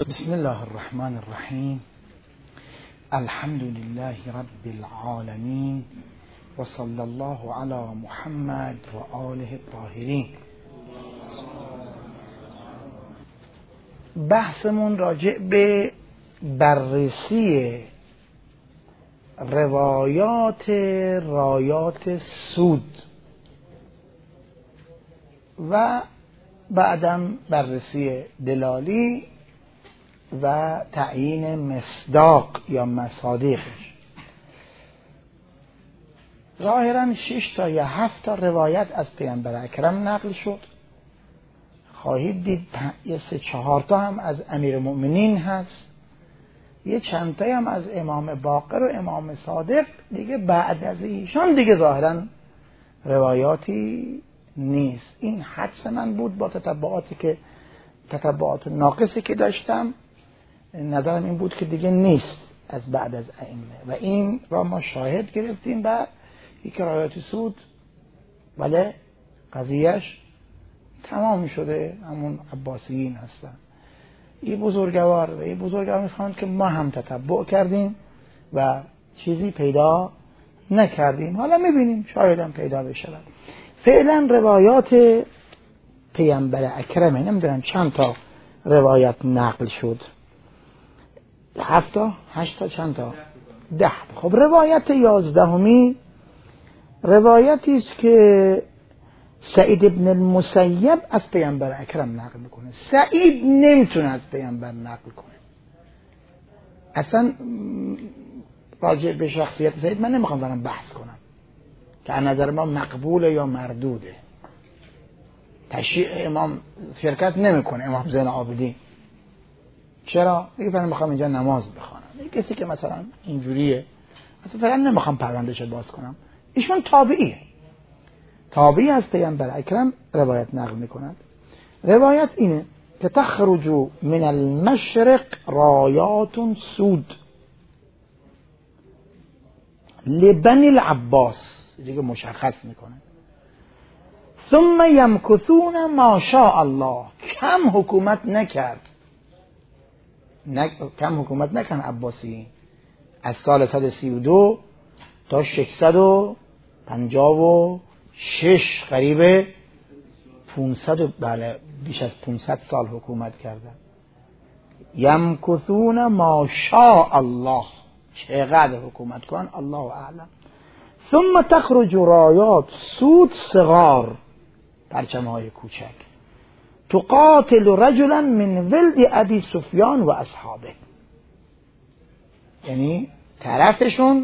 بسم الله الرحمن الرحیم. الحمد لله رب العالمین و صلی الله علی محمد و آله الطاهرین. بحثمون راجع به بررسی روایات رایات سود و بعدم بررسی دلالی و تعیین مصداق یا مصادیقش. ظاهرا 6 تا یا 7 تا روایت از پیامبر اکرم نقل شد. خواهید دید یه 3-4 تا هم از امیرالمؤمنین هست، یه چند تا هم از امام باقر و امام صادق. دیگه بعد از ایشان دیگه ظاهرا روایاتی نیست. این حدس من بود با تتبعات ناقصی که داشتم. نظرم این بود که دیگه نیست از بعد از ائمه و این را ما شاهد گرفتیم. و یک رایات سود ولی قضیهش تمام شده، همون عباسیین هستن. این بزرگوار و این بزرگوار میخواند که ما هم تتبع کردیم و چیزی پیدا نکردیم، حالا میبینیم شاید هم پیدا بشه. فعلا روایات پیامبر اکرمه، نمیدونم چند تا روایت نقل شد، 7 تا 8 تا چند تا 10 تا. خب روایت 11 روایتی است که سعید ابن المسیب از پیامبر اکرم نقل میکنه. سعید نمیتونه از پیامبر نقل کنه. اصلا راجع به شخصیت سعید من نمیخوام برام بحث کنم که از نظر ما مقبوله یا مردوده. تشییع امام شرکت نمیکنه امام زین العابدین. چرا؟ میگه من میخوام اینجا نماز بخوانم. این کسی که مثلا اینجوریه مثلا فعلا نمیخوام پروندهش باز کنم. ایشون تابعی از پیامبر اکرم روایت نقل میکند. روایت اینه که تخرج من المشرق رایات سود لبنی العباس، دیگه مشخص میکنه. ثم یمکثون ما شاء الله، کم حکومت نکن عباسی از سال 132 تا 656 قریب 500 بله بیش از 500 سال حکومت کردن. یمکثون ما شاء الله، چقدر حکومت کن الله اعلم. ثم تخرج رایات سود صغار، پرچم‌های کوچک، تقاتل رجلا من ولد ابی سفیان و اصحابه، یعنی طرفشون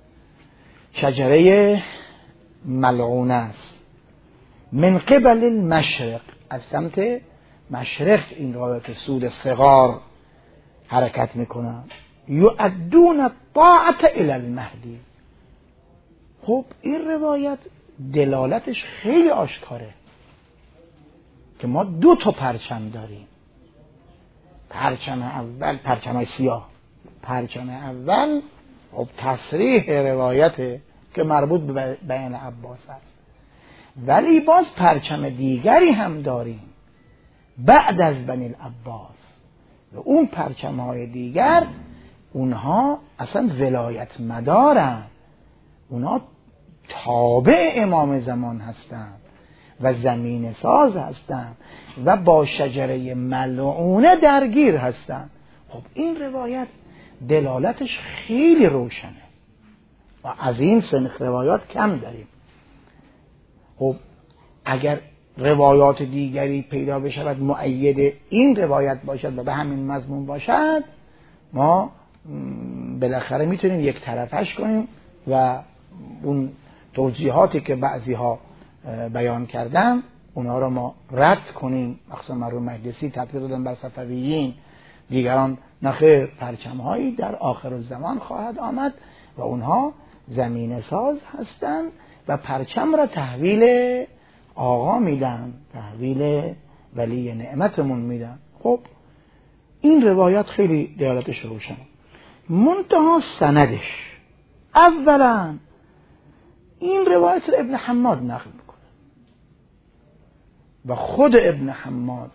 شجره ملعونه است. من قبل المشرق، از سمت مشرق این رایات سود صغار حرکت میکنن. یؤدون الطاعة الی المهدی. خب این روایت دلالتش خیلی آشکاره که ما 2 تا پرچم داریم. پرچم اول پرچم سیاه، پرچم اول خب تصریح روایته که مربوط به بیان عباس است، ولی باز پرچم دیگری هم داریم بعد از بنی العباس و اون پرچم های دیگر اونها اصلا ولایت مدارن، اونها تابع امام زمان هستند و زمین ساز هستند و با شجره ملعونه درگیر هستند. خب این روایت دلالتش خیلی روشنه و از این سنخ روایات کم داریم. خب اگر روایات دیگری پیدا بشود مؤید این روایت باشد و به همین مضمون باشد، ما بالاخره میتونیم یک طرفش کنیم و اون توضیحاتی که بعضی ها بیان کردن اونا رو ما رد کنیم. مخصوصا مرحوم مجلسی تطبیق دادن بر صفویین، دیگران نخیر پرچم هایی در آخر الزمان خواهد آمد و اونها زمین ساز هستند و پرچم را تحویل آقا میدن، تحویل ولی نعمتمون میدن. خب این روایات خیلی دلالتش روشنه. منتها سندش، اولا این روایت رو ابن حماد نقل میکنه و خود ابن حماد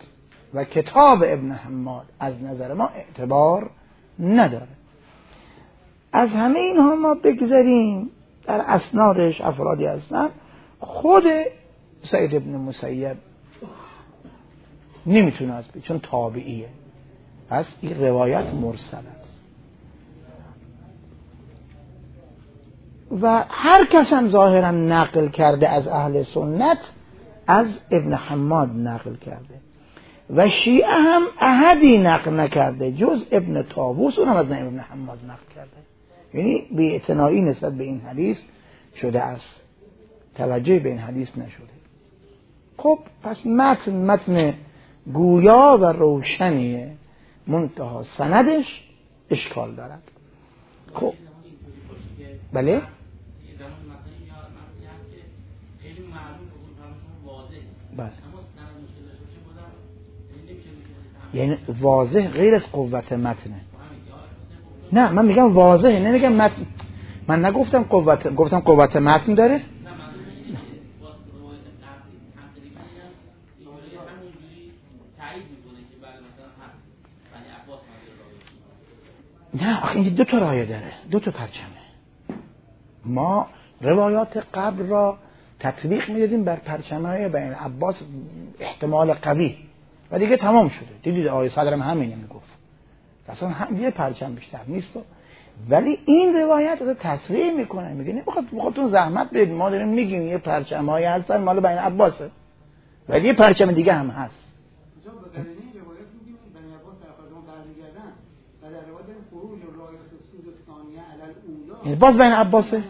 و کتاب ابن حماد از نظر ما اعتبار نداره. از همه اینها ما بگذاریم، در اسنادش افرادی هستن. خود سعید ابن مسیب نمیتونه از چون تابعیه، پس این روایت مرسل است و هر کس هم ظاهرا نقل کرده از اهل سنت از ابن حماد نقل کرده و شیعه هم احدی نقل نکرده جز ابن طاووس، اونم از ابن حماد نقل کرده. یعنی بی‌اعتنایی نسبت به این حدیث شده است، توجه به این حدیث نشده. خب پس متن گویا و روشنیه، منتها سندش اشکال دارد. خب بله بله، یعنی واضح غیر از قوت متنه. نه من میگم واضحه، نمیگم متن. من نگفتم قوت، گفتم قوت متن داره. نه آخه این دو تا رایه داره، دو تا پرچمه. ما روایات قبل را تطبیق میدادیم بر پرچمهای بین عباس احتمال قوی و دیگه تمام شده. دیدید آقای صدرم همینه میگفت، اصلا هم یه پرچم بیشتر نیست. ولی این روایت رو تصریح میکنه، میگه نه بخاطر زحمت بدید، ما داریم میگیم یه پرچمایی هستن مال بین عباسه ولی یه پرچم دیگه هم هست. یعنی باز بین عباسه.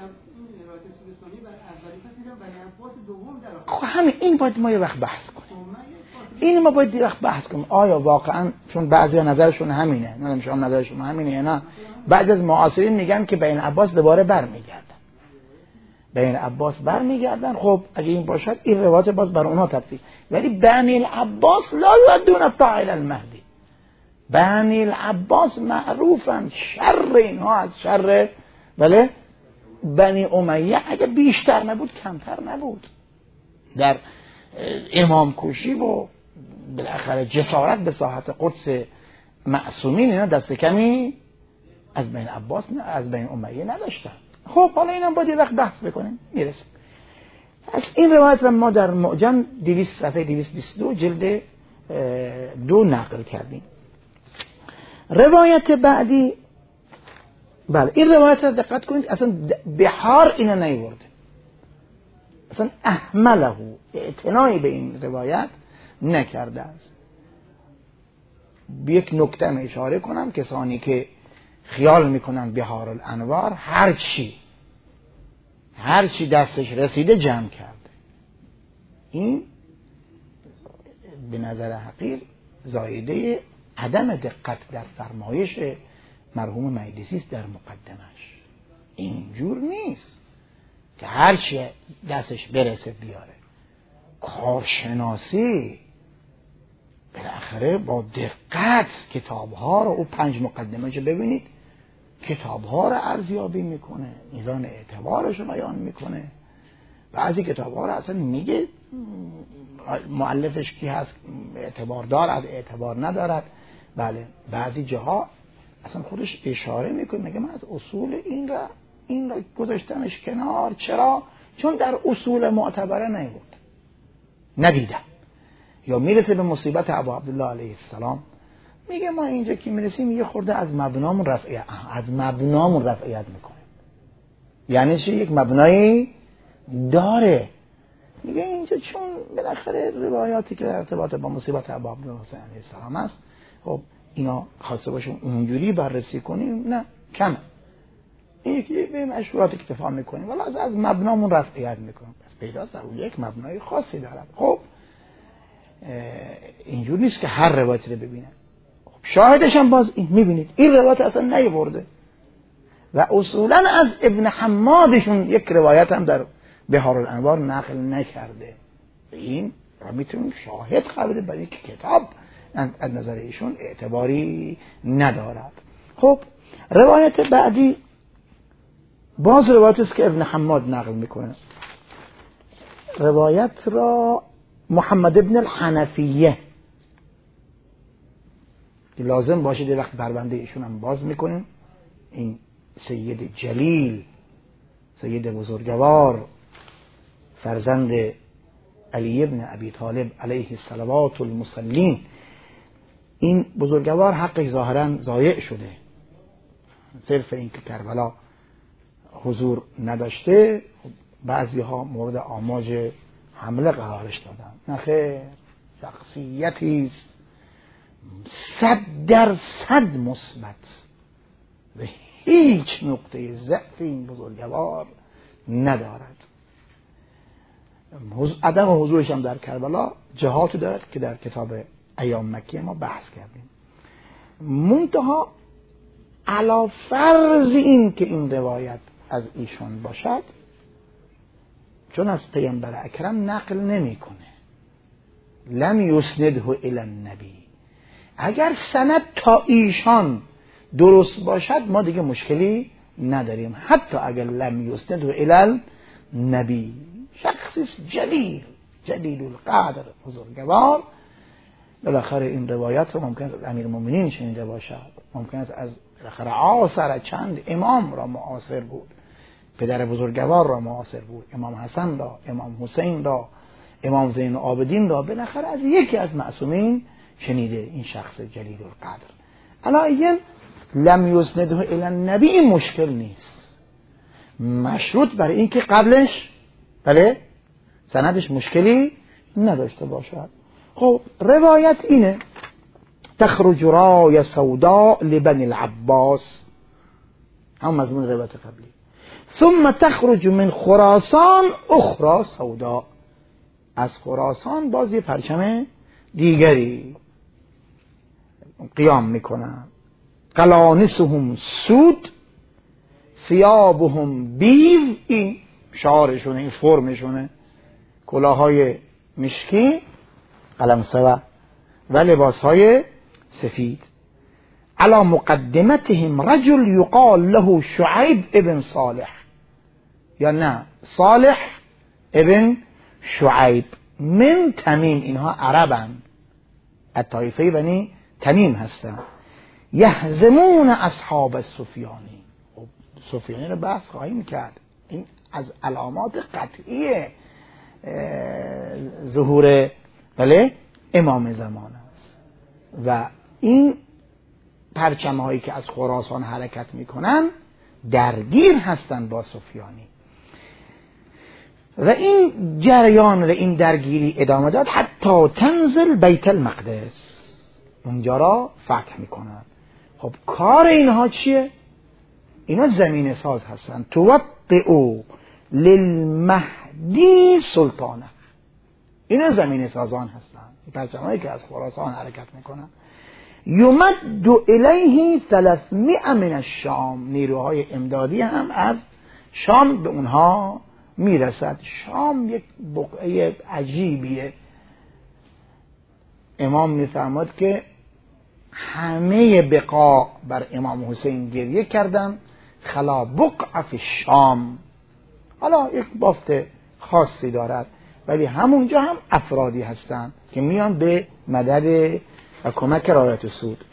خب همین این باید ما یه وقت بحث کنیم، این ما باید یه وقت بحث کنیم آیا واقعا، چون بعضیا نظرشون همینه، نه شما نظرشون همینه یا نه. بعد از معاصرین میگن که بین عباس دوباره برمیگردن، بین عباس برمیگردن. خب اگه این باشد این روایت باز بر اونها تطبیق، ولی بنی العباس لا یودون الطاعن المهدی. بنی العباس معروفن شر اینها از شر بله بنی امیه اگه بیشتر نبود کمتر نبود در امام کوشی و بالاخره جسارت به ساحت قدس معصومین. اینا دست کمی از بین عباس از بین امیه نداشتن. خب حالا اینم باید یه وقت بحث بکنیم میرسیم. از این روایت رو ما در معجم 200 صفحه 222 جلد 2 نقل کردیم. روایت بعدی بله این روایت رو دقت کنید، اصلا بحار اینو نیورده، اصلا احمله، اعتنایی به این روایت نکرده است. به یک نکته اشاره کنم، کسانی که خیال میکنن بحار الانوار هر چی دستش رسیده جمع کرده، این به نظر حقیر زایده عدم دقت در فرمایش مرحوم مجلسی است در مقدمش. اینجور نیست که هر چی دستش برسه بیاره. کارشناسی بالاخره با دقت کتاب‌ها رو، او 5 مقدمه‌اش ببینید، کتاب‌ها رو ارزیابی میکنه، میزان اعتبارش رو بیان میکنه. بعضی کتاب‌ها رو اصلا میگه مؤلفش کی هست، اعتبار دارد اعتبار ندارد. بله بعضی جاها اصلا خودش اشاره میکنه، میگه من از اصول این را گذاشتمش کنار. چرا؟ چون در اصول معتبره ندیدم. یا میرسه به مصیبت ابو عبدالله علیه السلام، میگه ما اینجا که میرسیم یه خورده از مبنامون رفعیت میکنه. یعنی چی؟ یک مبنایی داره. میگه اینجا چون بالاخره روایاتی که در ارتباط با مصیبت ابو عبدالله علیه السلام است، خب اینا خواسته باشیم اونجوری بررسی کنیم، نه کمه. این یکی به مشروعات اکتفا میکنیم ولی از مبنامون رفعیت میکنیم. پس پیداست در اون یک مبنای خاصی دارد. خب اینجور نیست که هر روایتی رو ببینه. خب شاهدش هم باز این میبینید این روایت اصلا نیورده و اصولا از ابن حمادشون یک روایت هم در بحار الانوار نقل نکرده. این را میتونیم شاهد قبول برای اینکه کتاب از نظر ایشون اعتباری ندارد. خب روایت بعدی باز روایت است که ابن حماد نقل میکنه. روایت را محمد ابن الحنفیه لازم باشه یه وقت پرونده ایشون هم باز میکنیم. این سید جلیل، سید بزرگوار، فرزند علی ابن ابی طالب علیه الصلوات المصلین، این بزرگوار حقش ظاهرا ضایع شده، صرف این که کربلا حضور نداشته بعضی ها مورد آماج حمله قرارش دادن. نخیر، شخصیتی است 100% مثبت و هیچ نقطه ضعف این بزرگوار ندارد. عدم حضورش هم در کربلا جهاتی دارد که در کتاب ایام مکیه ما بحث کردیم. منتها علی فرض این که این روایت از ایشان باشد، چون از پیامبر اکرم نقل نمیکنه، لم یسنده الی النبی، اگر سند تا ایشان درست باشد ما دیگه مشکلی نداریم، حتی اگر لم یسنده الی النبی. شخصی جلیل القدر، بزرگوار. بالاخره این روایت رو ممکن است از امیرالمومنین شنیده باشد، ممکن است از بالاخره عاصر چند امام را معاصر بود، پدر بزرگوار را معاصر بود، امام حسن را، امام حسین را، امام زین العابدین را، بالاخره از یکی از معصومین شنیده این شخص جلیل القدر. علاوه لم یسنده الی النبی این مشکل نیست، مشروط برای این که قبلش بله سندش مشکلی نداشته باشد. خب روایت اینه: تخرج رای سوداء لبنی العباس، هم مضمون روایت قبلی. ثم تخرج من خراسان اخرى سوداء، از خراسان باز یه پرچم دیگری قیام میکنن. قلانسهم سود ثیابهم بیض، این شعارشونه، این فرمشونه، کلاهای مشکی قلمسه و لباسهای سفید. علی مقدمتهم رجل یقال له شعیب ابن صالح، یا نه صالح ابن شعیب من تمیم، اینها عربن، الطایفه بنی تمیم هستن. یهزمون اصحاب السفیانی، سفیانی رو بحث خواهیم کرد، این از علامات قطعی ظهور بله امام زمان است. و این پرچمه هایی که از خراسان حرکت میکنن درگیر هستند با سفیانی و این جریان و این درگیری ادامه داد حتی تنزل بیت المقدس، اونجا را فتح میکنن. خب کار اینها چیه؟ اینا زمین ساز هستن. توطئو للمهدی سلطانه، اینا زمین سازان هستن، پرچمایی که از خراسان حرکت میکنن. یمد الیه 300 من الشام، نیروهای امدادی هم از شام به اونها میرسد. شام یک بقعه عجیبیه. امام میفرماد که همه بقا بر امام حسین گریه کردن، خلا بقع فی الشام. حالا یک بافت خاصی دارد، ولی همونجا هم افرادی هستن که میان به مدد و کمک رایت سود.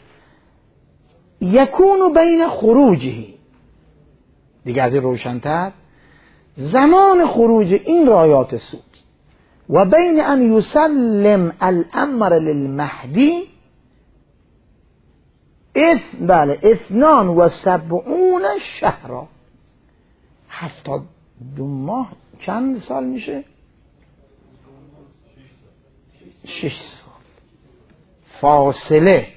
یکون بین خروجهی، دیگه از روشن‌تر، زمان خروج این رایات سود و بین ان یسلم الامر للمهدی 72 شهرا، 72 ماه. چند سال میشه؟ 6 سال فاصله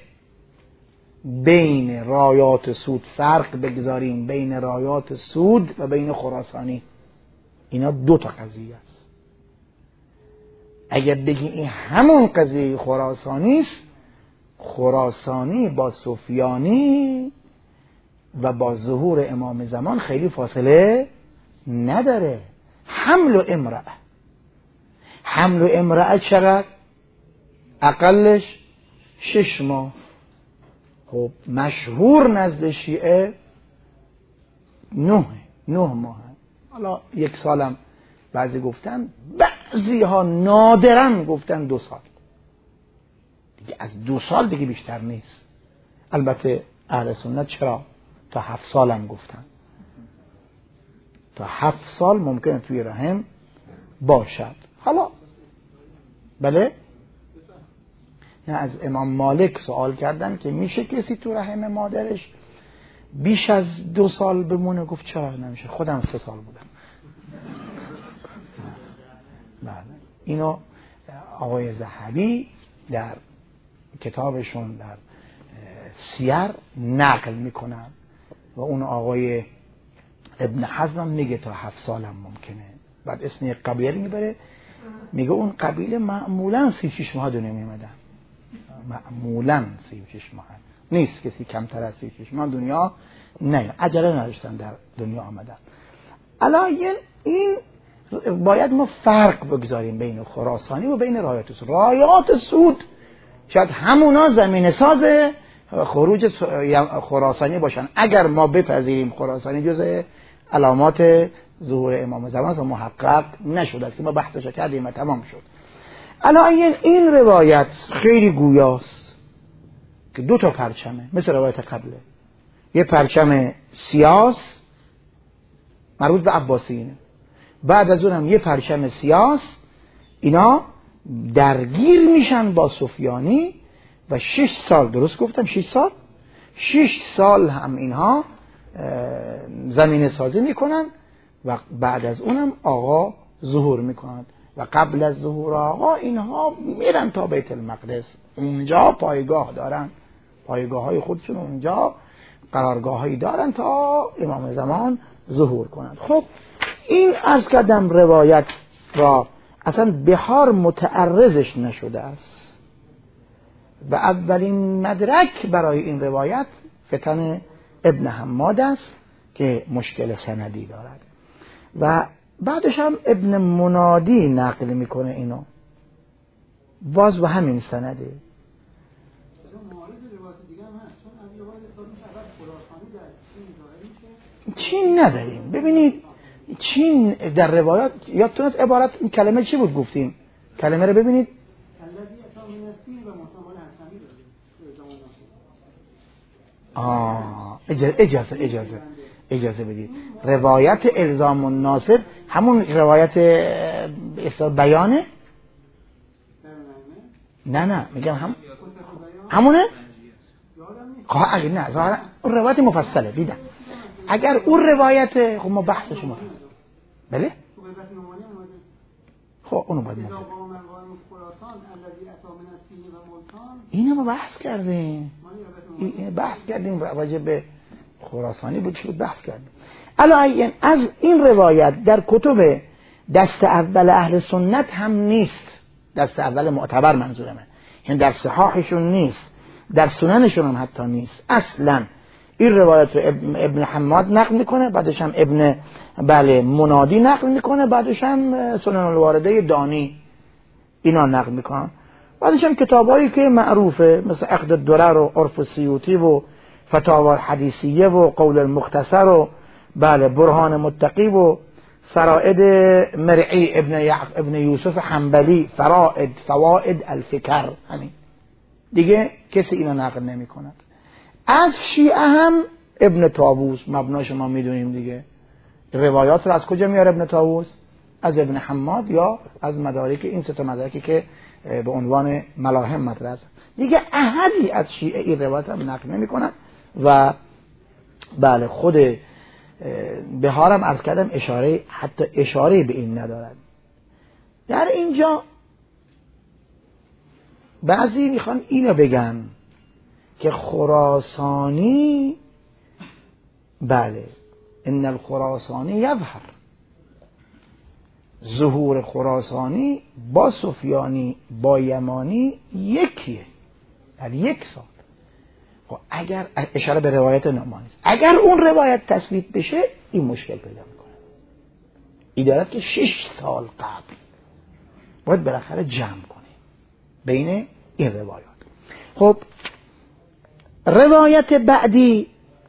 بین رایات سود. فرق بگذاریم بین رایات سود و بین خراسانی، اینا دو تا قضیه است. اگر بگیم این همون قضیه خراسانی است، خراسانی با سفیانی و با ظهور امام زمان خیلی فاصله نداره. حمل و امرأه چقدر؟ اقلش 6 ماه. خب مشهور نزد شیعه 9 ماه. حالا 1 سالم بعضی گفتن، بعضی ها نادرن گفتن 2 سال. دیگه از 2 سال دیگه بیشتر نیست. البته اهل سنت چرا تا 7 سال هم گفتن، تا 7 سال ممکنه توی رحم باشد. حالا بله، نه از امام مالک سوال کردن که میشه کسی تو رحم مادرش بیش از 2 سال بمونه؟ گفت چرا نمیشه، خودم 3 سال بودم. بله، اینو آقای ذهبی در کتابشون در سیر نقل میکنن و اون آقای ابن حزم هم میگه تا 7 سال هم ممکنه. بعد اسم یک قبیله میبره، میگه اون قبیله معمولا 36 ماه دنیا میمدن، معمولا 36 ماه نیست، کسی کمتر از 36 ماه دنیا نه، عجله نداشتن در دنیا آمدن. الان این باید ما فرق بگذاریم بین خراسانی و بین رایات سود. رایات سود شاید همونا زمین ساز خروج خراسانی باشن، اگر ما بپذیریم خراسانی جزء علامات ظهور امام زمان و محقق نشده که ما بحثش کردیم و تمام شد. الان این روایت خیلی گویاست که 2 تا پرچمه، مثل روایت قبله، یه پرچم سیاس مربوط به عباسیینه، بعد از اونم یه پرچم سیاس، اینا درگیر میشن با سفیانی و 6 سال، درست گفتم 6 سال هم اینها زمینه سازی میکنن و بعد از اونم آقا ظهور میکنن و قبل از ظهور آقا اینها میرن تا بیت المقدس، اونجا پایگاه دارن، پایگاه های خودشون اونجا قرارگاه هایی دارن تا امام زمان ظهور کنند. خب این عرض کردم روایت را اصلا بهار متعرضش نشده است و اولین مدرک برای این روایت فتن ابن حماد است که مشکل سندی دارد و بعدش هم ابن منادی نقل میکنه اینو، باز به همین سنده. چین نداریم. ببینید چین در روایات یادتون از عبارت این کلمه چی بود گفتیم؟ کلمه رو ببینید، اجازه بدید. روایت الزام الناصب همون روایت بیانه؟ نه میگم همونه؟ اگه نه ظاهرا اون روایت مفصله دیدم، اگر اون روایت خب ما بحثش مفصل بله خب اونو باید اینو ما بحث کردیم راجع به خراسانی بود چی بود بحث کردیم. الان از این روایت در کتب دست اول اهل سنت هم نیست، دست اول معتبر منظورمه، یعنی در صحاحشون نیست، در سننشون هم حتی نیست اصلا. این روایت رو ابن حماد نقل میکنه، بعدش هم ابن منادی نقل میکنه، بعدش هم سنن الوارده دانی اینا نقل میکنن، بعدش هم کتابایی که معروفه مثل عقد الدرر و عرف السیوطی و فتاوی الحدیثیه و قول المختصر و برهان متقی و فرائد مرعی ابن یوسف حنبلی، فوائد الفکر، همین دیگه کسی اینا نقل نمی کند. از شیعه هم ابن طاووس، مبناش ما میدونیم دیگه، روایات رو از کجا میاره ابن طاووس؟ از ابن حماد یا از مدارک، این 3 مدارکی که به عنوان ملاهم مطرح است دیگه. احدی از شیعه این روایت هم نقل نمی کنن و خود بهارم عرض کردم حتی اشاره به این ندارد. در اینجا بعضی میخوان اینو بگن که خراسانی ان الخراسانی یظهر، ظهور خراسانی با سفیانی با یمانی یکیه در 1 سال. خب اگر اشاره به روایت نعمانی است، اگر اون روایت تثبیت بشه این مشکل پیدا میکنه. این دارد که 6 سال قبل باید بالاخره جمع کنه بین این روایات. خب روایت بعدی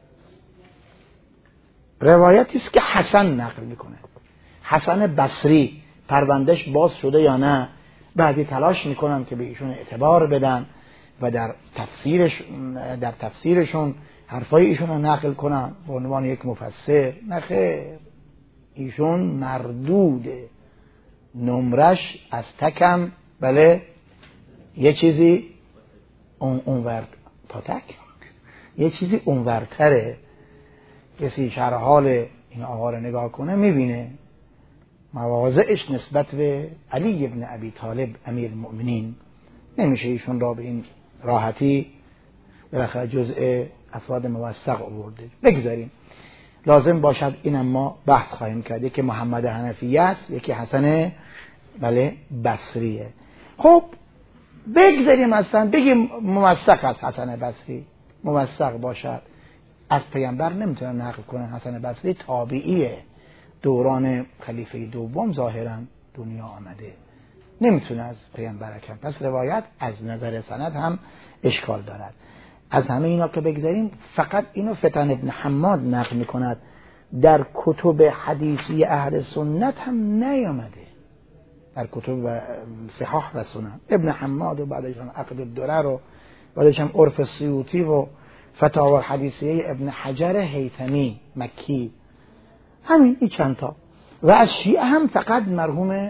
روایتی است که حسن نقل میکنه، حسن بصری. پروندهش باز شده یا نه؟ بعضی تلاش میکنن که به ایشون اعتبار بدن و در تفسیرشون حرفای ایشون رو نقل کنن به عنوان یک مفسر. نه خیر، ایشون مردوده، نمرش از تکم بله یه چیزی اونورد پاتک یه چیزی اونورتره. کسی شرح حال این آقا رو نگاه کنه میبینه مواضعش نسبت به علی ابن ابی طالب امیر المؤمنین نمیشه ایشون را به این راحتی بالاخره جزء افراد موثق آورده. بگذاریم، لازم باشد اینم ما بحث خواهیم کرد که محمد حنفی است، یکی حسن بله بصریه. خب بگذاریم اصلا بگیم موثق است حسن بصری، موثق باشد، از پیامبر نمیتونه نقل کنه. حسن بصری تابعیه، دوران خلیفه دوم ظاهرا دنیا آمده، نمیتونه از پیامبر کم، پس روایت از نظر سند هم اشکال دارد. از همه اینا که بگذاریم، فقط اینو فتن ابن حماد نقل میکند، در کتب حدیثی اهل سنت هم نیامده، در کتب صحاح و سنن. ابن حماد و بعدش هم عقد الدرر و بعدش هم عرف السیوطی و فتاوی حدیثیه ابن حجر هیثمی مکی، همین این چند تا. و از شیعه هم فقط مرحوم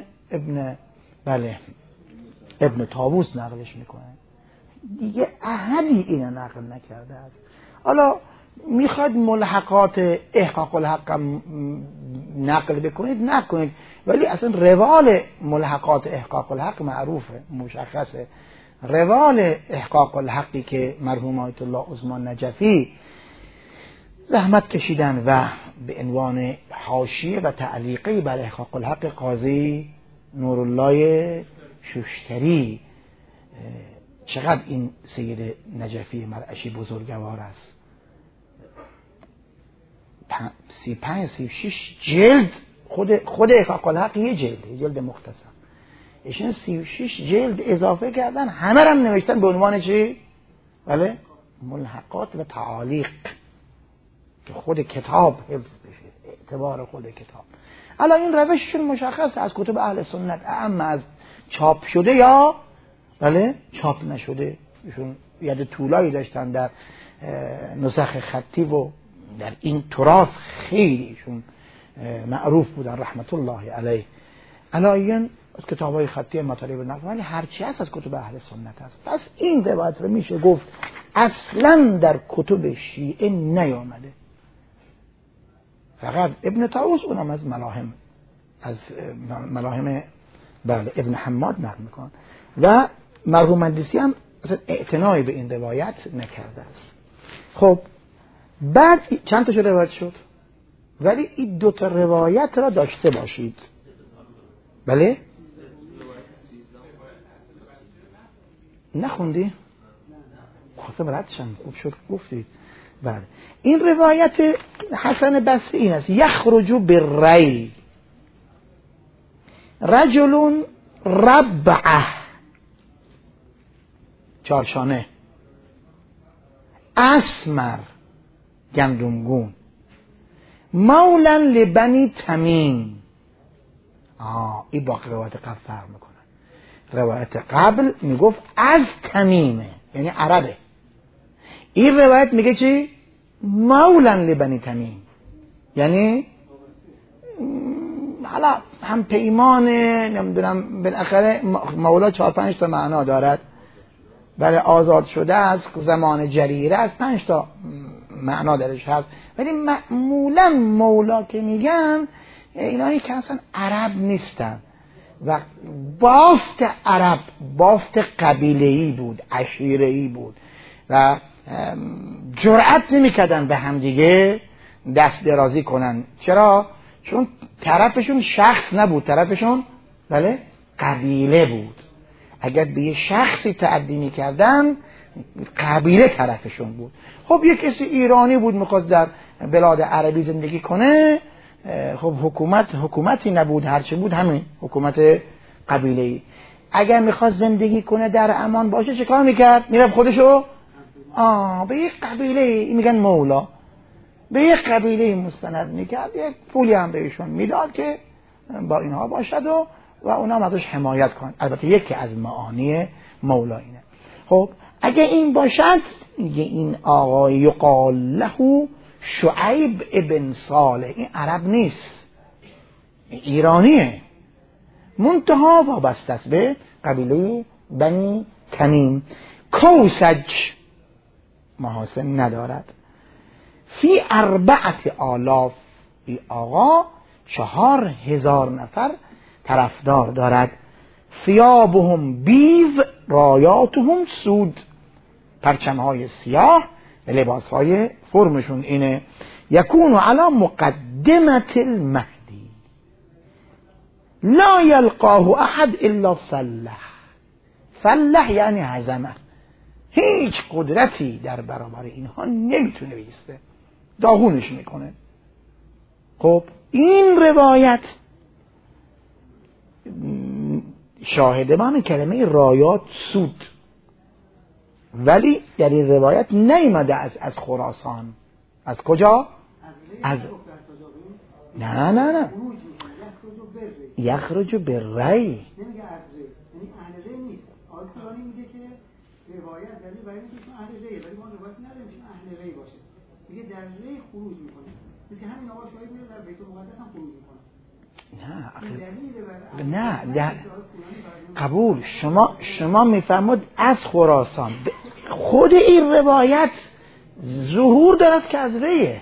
ابن طاووس نقلش میکنه، دیگه احدی اینو نقل نکرده است. حالا میخواد ملحقات احقاق الحق نقل بکنید نکنید، ولی اصلا روال ملحقات احقاق الحق معروفه، مشخصه. روال احقاق الحقی که مرحوم آیت الله عثمان نجفی زحمت کشیدن و به عنوان حاشیه و تعلیقی بر احقاق الحق قاضی نورالله شوشتری، چقدر این سید نجفی مرعشی بزرگوار است، 35-36 جلد، خود احقاق الحق یه جلد مختصر، ایشون 36 جلد اضافه کردن، همه هم نوشتن به عنوان چی؟ بله ملحقات و تعالیق، که خود کتاب حفظ بشه، اعتبار خود کتاب. الان این روششون مشخصه از کتب اهل سنت، اما از چاپ شده یا بله چاپ نشده. ایشون ید طولایی داشتن در نسخ خطی و در این تراث خیلی ایشون معروف بودن رحمت الله علیه. علایاً از کتاب‌های خطی مطالب نقل، ولی هرچی هست از کتب اهل سنت هست. پس این روایت رو میشه گفت اصلاً در کتب شیعه نیامده، فقط ابن طاووس اونم از ملاهم بله ابن حماد نقل میکنه و مرحوم مجلسی هم اصلا اعتنایی به این روایت نکرده است. خب بعد چند تا روایت شد، ولی این دو تا روایت را داشته باشید. بله نخوندی؟ خواستم ردشم، خوب شد گفتید. بله این روایت حسن بصری این است: یخرج بالریل رجل ربعه، چارشانه، اسمر، گندمگون، مولا لبنی تمیم. این با روایت قبل فرق میکنه. روایت قبل میگفت از تمیمه، یعنی عربه. این روایت میگه چی؟ مولا لبنی تمیم، یعنی حالا هم پیمانه، نمیدونم بالاخره مولا 4-5 تا معنا دارد. بله آزاد شده است، زمان جریره است، 5 تا معنا درش هست. ولی معمولا مولا که میگن اینایی که اصلا عرب نیستن و بافت عرب، بافت قبیله‌ای بود، عشیره‌ای بود و جرأت نمی‌کردن به هم دیگه دست درازی کنن. چرا؟ چون طرفشون شخص نبود، طرفشون بله قبیله بود. اگر به یه شخصی تعدی می‌کردن قبیله طرفشون بود. خب یه کسی ایرانی بود می‌خواست در بلاد عربی زندگی کنه، خب حکومتی نبود، هرچی بود همین حکومت قبیله‌ای. اگر می‌خواست زندگی کنه در امان باشه چه کار می‌کرد؟ میرفت خودشو به یک قبیله میگن مولا، به یک قبیله مستند می‌کرد، یک پولی هم بهشون میداد که با اینها باشد و اونا ازش حمایت کنن. البته یکی از معانی مولا اینه. خب اگه این باشد میگه این آقای یقال له شعیب ابن صالح، این عرب نیست، ایرانیه، منتها وابسته است به قبیله بنی تمیم. کوسج محاسن ندارد. فی 4000 این آقا 4000 نفر طرفدار دارد. ثیابهم بیض رایاتهم سود، پرچمهای سیاه، لباسهای فرمشون اینه. یکون علی مقدمت المهدی لا یلقاه احد الا صلح. صلح یعنی هزمه، هیچ قدرتی در برابر اینها نمیتونه بیسته، داغونش میکنه. خب این روایت شاهد ما همین کلمه رایات سود، ولی در این روایت نیامده از خراسان. از کجا؟ از نه یخرج بالری، نمیگه از ری، یعنی اهل ری نیست. آلتورانی میگه که روایت دلیل برای اینکه چون اهل ری، ولی ما روایت نداریم که اهل ری باشه. میگه در ری خروج میکنه، مثل همین آقا شاهد میره در بیت المقدس هم خروج میکنه. نه قبول. شما میفهمید از خراسان. خود این روایت ظهور دارد که از ریه،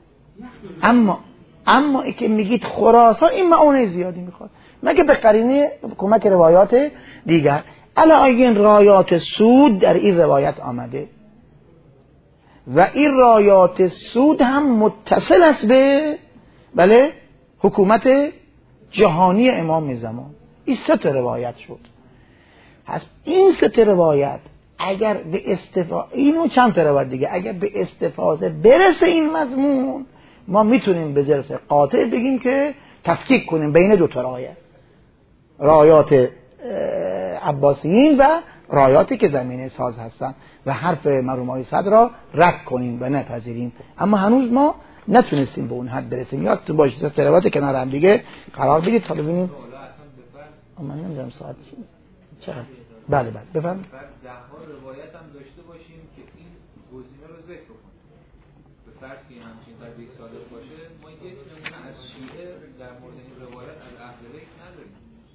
اما ای که میگید خراسان، این معونه زیادی میخواد، مگه به قرینه کمک روایات دیگر. علاوه رایات سود در این روایت آمده و این رایات سود هم متصل است به حکومت جهانی امام زمان. این 3 روایت شد. پس این 3 روایت اگر به استفاده، اینو چند تا روایت دیگه اگر به استفاده برسه این مضمون، ما میتونیم به ظرف قاطع بگیم که تفکیک کنیم بین 2 روایت، رایات عباسیین و رایاتی که زمینه ساز هستن، و حرف مرحوم آقای صدر را رد کنیم و نپذیریم. اما هنوز ما نتونستیم به اون حد برسیم. یادتون باشه 3 روایت کنار هم دیگه قرار بگید تا ببینیم. من نمیدونم ساعت چقدر. بله بفرمایید. ده ها روایت هم داشته باشیم که این گزینه رو ذکر کنیم. به فرض که همچین قضیه صادق باشه، ما یک نمونه از شیعه در مورد این روایت از اهل بیت نداریم.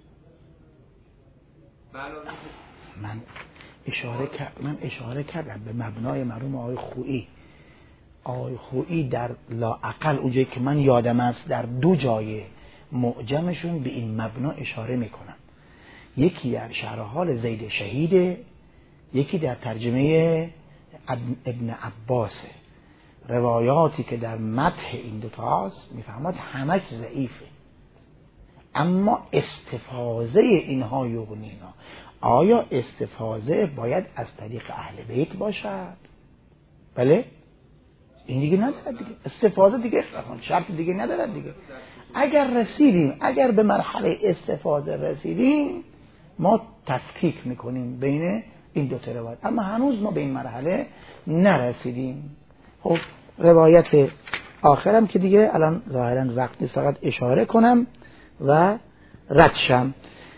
من اشاره کردم به مبنای مرحوم آقای خویی. آقای خویی در لااقل اونجایی که من یادم است در 2 جای معجمشون به این مبنا اشاره میکنن. یکی در شرح حال زید شهیده، یکی در ترجمه ابن عباسه. روایاتی که در مدح این 2 تاست میفهمد همش ضعیفه، اما استفاضه اینها یغنینا. آیا استفاضه باید از طریق اهل بیت باشد؟ بله، این دیگه ندارد دیگه، استفاضه دیگه شرط دیگه ندارد دیگه. اگر به مرحله استفاضه رسیدیم، ما تفکیک میکنیم بین این 2 روایت، اما هنوز ما به این مرحله نرسیدیم. خب روایت آخرم که دیگه الان ظاهرا وقت نیست، فقط اشاره کنم و ردشم.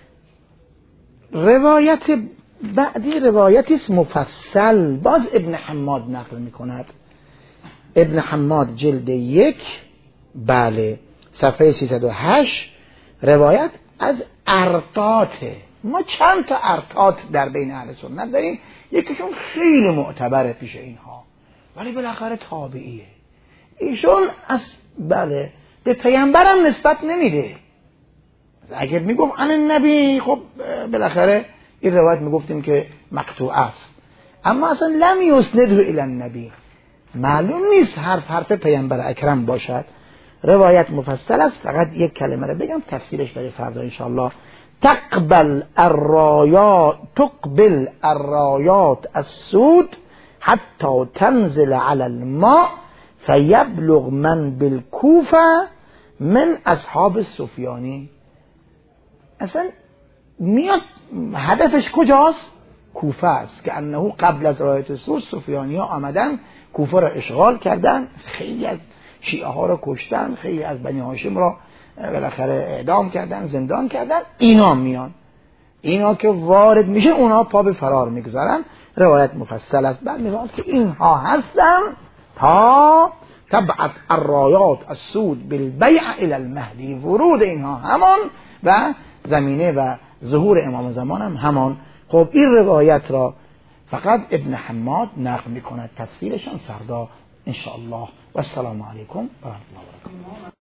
روایت بعدی روایتی است مفصل، باز ابن حماد نقل میکند. ابن حماد جلد 1 بله صفحه 308. روایت از ارطاته. ما چند تا ارطات در بین اهل سنت داریم، یکیشون خیلی معتبره پیش اینها، ولی بالاخره تابعیه. ایشون از به پیامبرم نسبت نمیده. اگر میگفت عن النبی، خب بالاخره این روایت میگفتیم که مقطوع است، اما اصلا لم یسنده الی النبی، معلوم نیست حرف پیامبر اکرم باشد. روایت مفصل است، فقط یک کلمه رو بگم تفسیرش برای فردا انشاءالله. تقبل الرایات السود حتی تنزل علی الماء فیبلغ من بالکوفه من اصحاب السفیانی. اصلا میاد هدفش کجاست؟ کوفه است، که انه قبل از رایت سود سفیانی ها آمدن کوفه را اشغال کردن، خیلی از شیعه ها را کشتن، خیلی از بنی هاشم را بالاخره اعدام کردن، زندان کردن. اینا میان، اینا که وارد میشه اونا پا به فرار میگذارن روایت مفصل است. بعد میگوید که اینها هستن تا تبعت الرایات السود بالبیع الی المهدی، ورود اینها همان و زمینه و ظهور امام زمان هم همان. خب این روایت را فقط ابن حماد نقل میکند، تفسیرشان فردا ان شاء الله. و السلام علیکم و رحمت الله و برکاته.